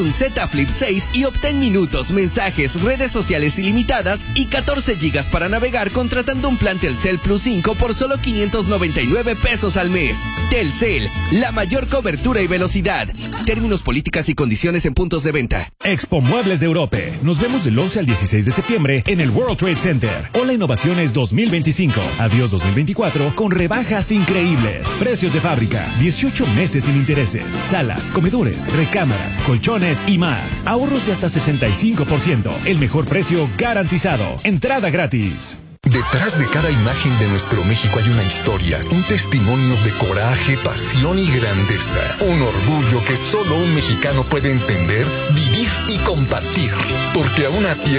un Z Flip 6 y obtén minutos, mensajes, redes sociales ilimitadas y 14 gigas para navegar contratando un plan Telcel Plus 5 por solo 599 pesos al mes. Telcel, la mayor cobertura y velocidad. Términos, políticas y condiciones en puntos de venta. Expo Muebles de Europe. Nos vemos del 11 al 16 de septiembre en el World Trade Center. Hola Innovaciones 2025. Adiós 2024 con rebajas increíbles. Precios de fábrica. 18 meses sin intereses. Salas, comedores, recámaras, colchones y más. Ahorros de hasta 65%. El mejor precio garantizado. Entrada gratis. Detrás de cada imagen de nuestro México hay una historia, un testimonio de coraje, pasión y grandeza. Un orgullo que solo un mexicano puede entender, vivir y compartir. Porque a una tierra